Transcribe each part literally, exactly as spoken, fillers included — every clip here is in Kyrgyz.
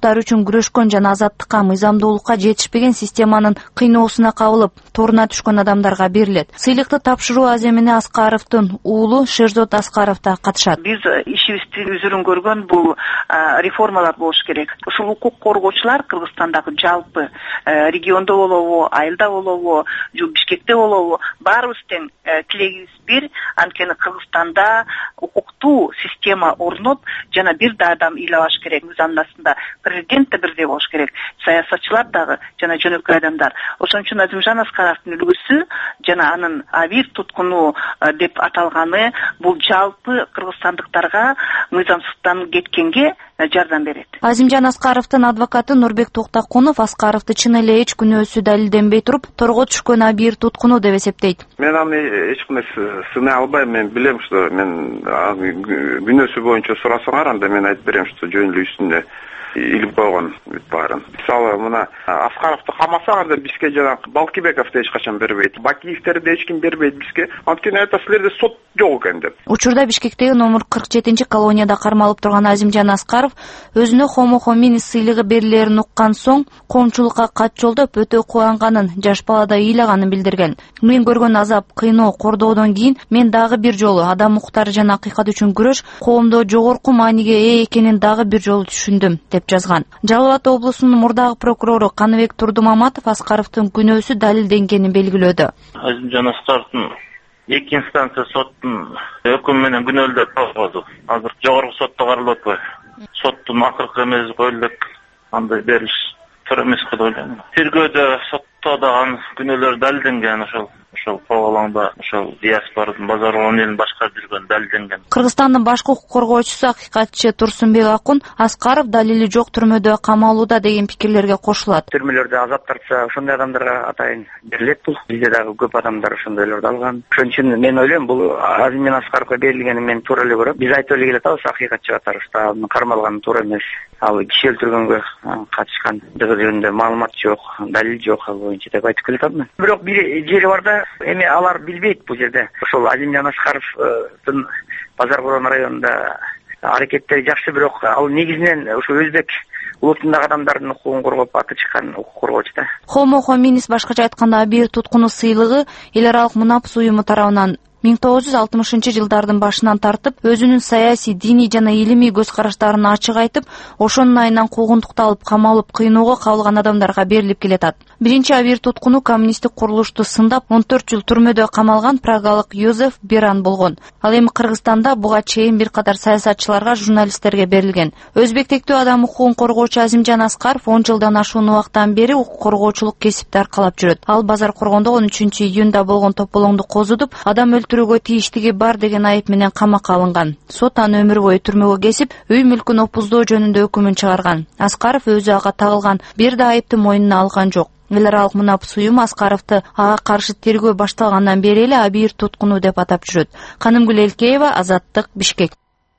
укуктары үчүн күрөшкөн жана азаттыкка, мыйзамдуулукка жетишпеген системанын кыйноосуна кабылып, торуна түшкөн адамдарга берилет. Сыйлыкты тапшыруу Аземине Аскаровдун уулу Шерзод Аскаров да катышат. Биз ишибизди үзүрүн көргөн бул реформалар болуш керек. Ушул укук коргоочулар Кыргызстандагы жалпы региондо болобу, айылда болобу, Бишкекте болобу, баарыбыз тең тилегибиз бир. Анткени Кыргызстанда укуктуу система орноп, жана бир да адам ыйлабаш керек. Мыйзамдын астында президент да бирдей болуш керек, саясатчылар дагы жана жөнөкөй адамдар. Ошон үчүн Азимжан Аскаровдун үлгүсү жана анын абийир туткуну деп аталганы бул жалпы кыргызстандыктарга мыйзамсыздан кеткенге жардам берет. Азимжан Аскаровдун адвокаты Нурбек Токтакунов Аскаровду чын эле эч күнөөсү далилденбей туруп торго түшкөн абийир туткуну деп эсептейт. Мен аны эч кандай сынай албайм. Мен билем, что мен күнөөсү боюнча сурасаңар, анда мен айтып берем, что жөн эле үстүнө илип койгон бүт баарын. Мисалы, мына Аскаровду камасаң, анда бизге жана Балкибековду эч качан бербейт. Бакиевтерди эч ким бербейт бизге. Анткени айта силерде сот жок экен деп. Учурда Бишкектеги номер кырк жетинчи колонияда кармалып турган Азимжан Аскаров өзүнө Homo hominis сыйлыгы берилерин уккан соң коомчулукка кат жолдоп өтө кубанганын, жаш балада ыйлаганын билдирген. Мен көргөн азап, кыйноо, кордоодон кийин мен дагы бир жолу адам укуктары жана акыйкат үчүн күрөш коомдо жогорку мааниге ээ экенин дагы бир жолу түшүндүм деп жазган. Жалал Абад облусунун мурдагы прокурору Каныбек Турдумаматов Аскаровдун күнөөсү далилденгенин белгилөөдө. Азимжан Аскаровдун эки инстанция соттун өкүмү менен күнөөлдөп койгозду. Азыр жогорку сотто каралып атпайбы? Соттун акыркы эмеси коюлуп, андай берилиш туура эмес деп ойлойм. Тергөөдө сотто дагы күнөөлөр далилденген, ошол ошол Кобалаңда ошол диаспорадын базар элин башкарып жүргөн далилденген. Кыргызстандын башкы укук коргоочусу акыйкатчы Турсунбек Акун Аскаров далили жок түрмөдө камалууда деген пикирлерге кошулат. Түрмөлөрдө азап тартса, ошондой адамдарга атайын берилет бул. Бизде дагы көп адамдар ошондойлорду алган. Ошон үчүн мен ойлойм, бул Азимжан Аскаровго берилгени мен туура эле көрөм. Биз айтып эле келатабыз, акыйкатчы катарында анын кармалганы туура эмес. Ал киши өлтүргөнгө катышкан жөнүндө маалымат жок, далил жок ал боюнча деп айтып келатам. Бирок бир жери бар да, эми алар билбейт бул жерде. Ошол Азимжан Аскаровдун Базар Борон районунда аракеттери жакшы, бирок ал негизинен ошо өзбек улутундагы адамдардын укугун коргоп аты чыккан укук коргоочу да. Homo hominis башкача айтканда абийир туткуну сыйлыгы эл аралык мунапс уюму тарабынан миң тогуз жүз алтымышынчы жылдардын башынан тартып, өзүнүн саясий, диний жана илимий көз караштарын ачык айтып, ошонун айынан куугунтукталып, камалып, кыйноого кабылган адамдарга берилип келатат. Биринчи абийир туткуну коммунисттик курулушту сындап, он төрт жыл түрмөдө камалган прагалык Йозеф Беран болгон. Ал эми Кыргызстанда буга чейин бир катар саясатчыларга, журналисттерге берилген. Өзбектектүү адам укугун коргоочу Азимжан Аскаров он жылдан ашуун убакыттан бери укук коргоочулук кесипти аркалап жүрөт. Ал Базар Коргондо он үчүнчү июнда болгон тополоңду козутуп, адам өлтүрүүгө тийиштиги бар деген айып менен камакка алынган. Сот аны өмүр бою түрмөгө кесип, үй мүлкүн опуздоо жөнүндө өкүмүн чыгарган. Аскаров өзү ага тагылган бир да айыпты мойнуна алган жок. Эл аралык мунапс уюм Аскаровду ага каршы тергөө башталгандан бери эле абийир туткуну деп атап жүрөт. Канымгүл Элкеева, Азаттык, Бишкек.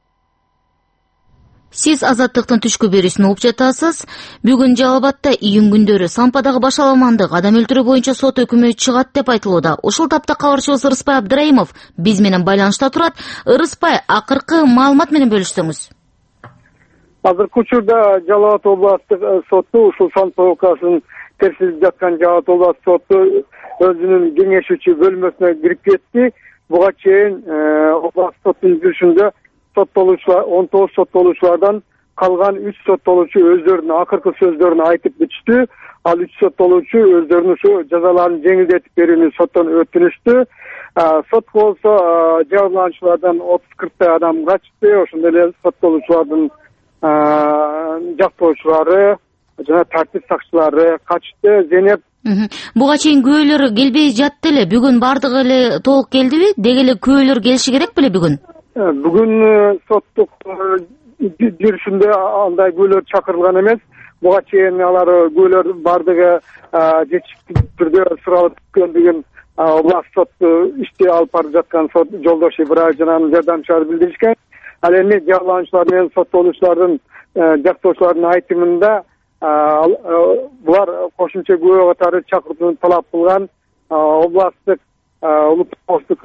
Сиз Азаттыктын түшкү берүүсүн угуп жатасыз. Бүгүн Жалал Абадда июнь күндөрү Сампадагы башаламандык адам өлтүрүү боюнча сот өкүмү чыгат деп айтылууда. Ушул тапта кабарчыбыз Ырыспай Абдыраимов биз менен байланышта турат. Ырыспай, акыркы маалымат менен бөлүшсөңүз. Азыркы учурда Жалал Абад областык соту ушул Сампа окуясын терсилип жаткан Жалал Абад областык соту өзүнүн кеңешүүчү бөлмөсүнө кирип кетти. Буга чейин областык соттун жүрүшүндө соттолуучулар он тогуз соттолуучулардан калган үч соттолуучу өздөрүнүн акыркы сөздөрүн айтып бүтүштү. Ал үч соттолуучу өздөрүнүн ушу жазаларын жеңилдетип берүүнү соттон өтүнүштү. Сот болсо жабырлануучулардан отуз кырктай адам качты. Ошондой эле соттолуучулардын жактоочулары жана тартип сакчылары качты. Зенеп буга чейин күбөлөр келбей жатты эле. Бүгүн бардыгы эле толук келдиби? Деги эле күбөлөр келиши керек беле бүгүн? Бүгүн соттук жүрүшүндө андай күбөлөр чакырылган эмес. Буга чейин алар күбөлөр бардыгы жетиштүү түрдө суралып түшкөндүгүн областык сот ишти алып барып жаткан сот жолдошу Ибраев жана анын жардамчылары билдиришкен. Ал эми жабырлануучулар менен соттолуучулардын жактоочулардын айтымында булар кошумча күбө катары чакыртууну талап кылган. Областтык улуттук коопсуздук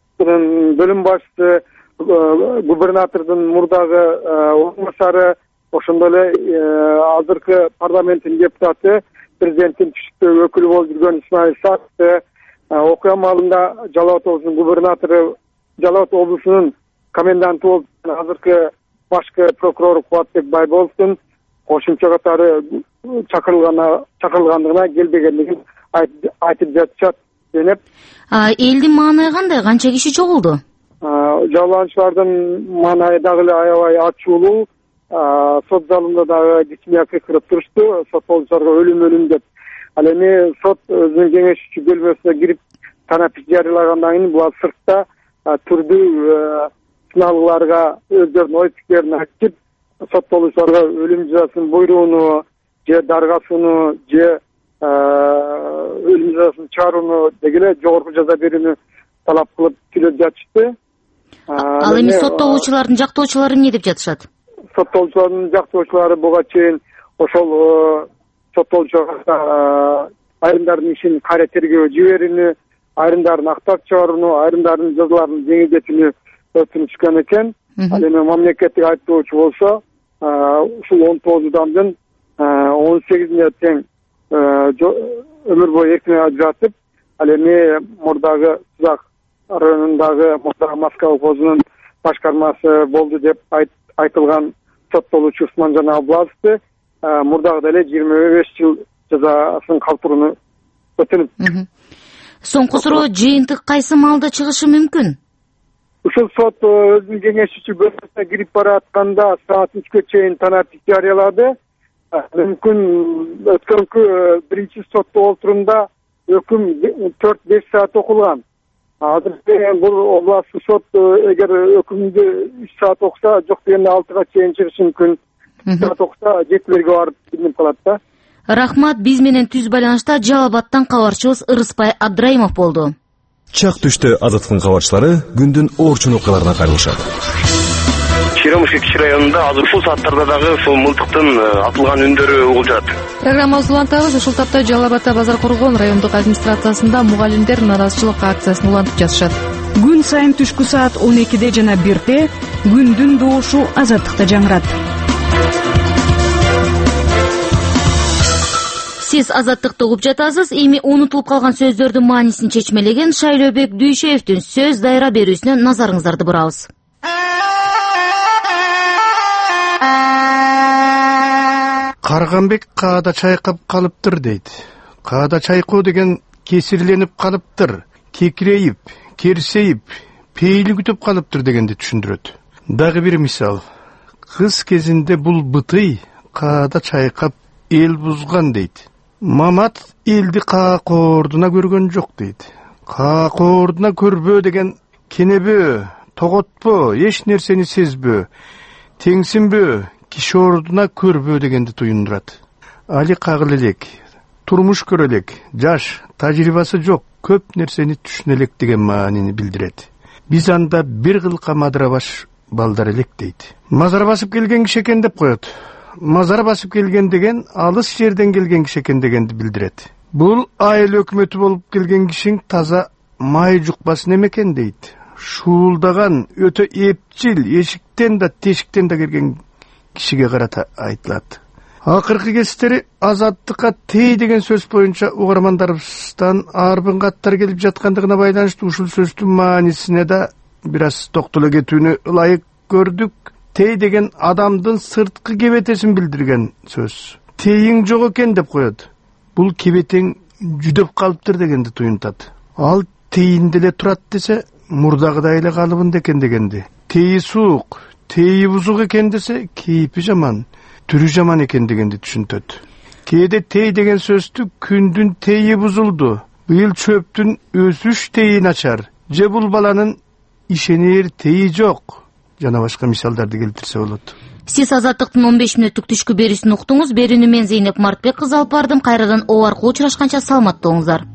кызматынын бөлүм башчысы, губернатордун мурдагы орун басары, ошондой эле азыркы парламенттин депутаты, президенттин түштүктөгү өкүлү болуп жүргөн Исмаил Сакты, окуя маалында Жалал Абад облусунун губернатору, Жалал Абад облусунун коменданты болуп азыркы башкы прокурор Кубатбек Байболовдун кошумча катары чакырылгандыгына келбегендигин айтып жатышат денеп. Элдин маанайы кандай? Канча киши чогулду? Жабырлануучулардын маанайы дагы эле аябай ачуулуу. Сот залында дагы кичине кыйкырып турушту, соттолуучуларга өлүм өлүм деп. Ал эми сот өзүнүн кеңешчи бөлмөсүнө кирип танапис жарыялагандан кийин булар сыртта түрдүү сыналгыларга өздөрүнүн ой пикирин айтып, соттолуучуларга өлүм жазасынын буйругуну же даргасууну же өлүм жазасын чыгарууну дегеле жогорку жаза берүүнү талап кылып сүйлөп жатышты. Ал эми соттолуучулардын жактоочулары эмне деп жатышат? Соттолуучулардын жактоочулары буга чейин ошол соттолуучуларга айрымдардын ишин кайра тергөөгө жиберүүнү, айрымдарын актап чыгарууну, айрымдардын жазаларын жеңилдетүүнү өтүнүшкөн экен. Ал эми мамлекеттик айыптоочу болсо ушул он тогуз адамдын он сегизине тең өмүр бою эркин ажыратып, ал эми мурдагы Сузак районундагы мурдагы Москва колхозунун башкармасы болду деп айтылган соттолуучу Усманжан Абылазовду мурдагы деле жыйырма беш жыл жазасын калтырууну өтүнүп. Соңку суроо, жыйынтык кайсы маалда чыгышы мүмкүн? Ушул сот өзүнүн кеңешчи бөлмөсүнө кирип баратканда саат үчкө чейин танапис жарыялады. Мүмкүн өткөнкү биринчи соттоо отурумда өкүм төрт беш саат окулган. Азыр бул областтык сот эгер өкүмдү үч саат окуса, жок дегенде алтыга чейин чыгышы мүмкүн. үч саат окуса жетилерге барып билинип калат да. Рахмат, биз менен түз байланышта Жалал Абадтан кабарчыбыз Ырыспай Абдрайымов болду. Чак түштө Азаттыктын кабарчылары күндүн орчун окуяларына кайрылышат. Черемушка кичи районунда азыр ушул сааттарда дагы ушул мылтыктын атылган үндөрү угулуп жатат. Программабызды улантабыз. Ушул тапта Жалал Абадта базар коргон райондук администрациясында мугалимдер нааразычылык акциясын улантып жатышат. Күн сайын түшкү саат он экиде жана бирде күндүн добушу Азаттыкта жаңырат. Сиз Азаттыкты угуп жатасыз. Эми унутулуп калган сөздөрдүн маанисин чечмелеген Шайлообек Дүйшөевдүн сөз дайра берүүсүнө назарыңыздарды бурабыз. Карганбек каада чайкап калыптыр дейт. Каада чайкоо деген кесирленип калыптыр, кекирейип, керсейип, пейли күтүп калыптыр дегенди түшүндүрөт. Дагы бир мисал. Кыз кезинде бул бытый каада чайкап эл бузган дейт. Мамат элди каакоордуна көргөн жок дейт. Каакоордуна көрбөө деген кенебөө, тоготпо, эч нерсени сезбөө, теңсинбөө, киши ордуна көрбөө дегенди туюндурат. Али кагыл элек, турмуш көрө элек, жаш, тажрыйбасы жок, көп нерсени түшүнө элек деген маанини билдирет. Биз анда бир кылка мадыра баш балдар элек дейт. Мазар басып келген киши экен деп коет. Мазар басып келген деген алыс жерден келген киши экен дегенди билдирет. Бул айыл өкмөтү болуп келген кишиң таза май жукпасын экен дейт. Шуулдаган, өтө эпчил, эшиктен да тешиктен да келген кишиге карата айтылат. Акыркы кесиптери Азаттыкка тей деген сөз боюнча угармандарыбыздан арбын каттар келип жаткандыгына байланыштуу ушул сөздүн маанисине да бир аз токтоло кетүүнү ылайык көрдүк. Тей деген адамдын сырткы кебетесин билдирген сөз. Тейиң жок экен деп коет. Бул кебетең жүдөп калыптыр дегенди туюнтат. Ал тейинде эле турат десе, мурдагыдай эле калыбында экен дегенди. Тейи суук, тейи бузук экен десе, кейпи жаман, түрү жаман экен дегенди түшүнтөт. Кээде тей деген сөздү күндүн тейи бузулду, быйыл чөптүн өсүш тейи начар, же бул баланын ишенер тейи жок, жана башка мисалдарды келтирсе болот. Сиз Азаттыктын он беш мүнөттүк түшкү берүүсүн уктуңуз. Берүүнү мен Зейнеп Мартбек кызы алып бардым. Кайрадан обаркы учурашканча саламатта болуңуздар.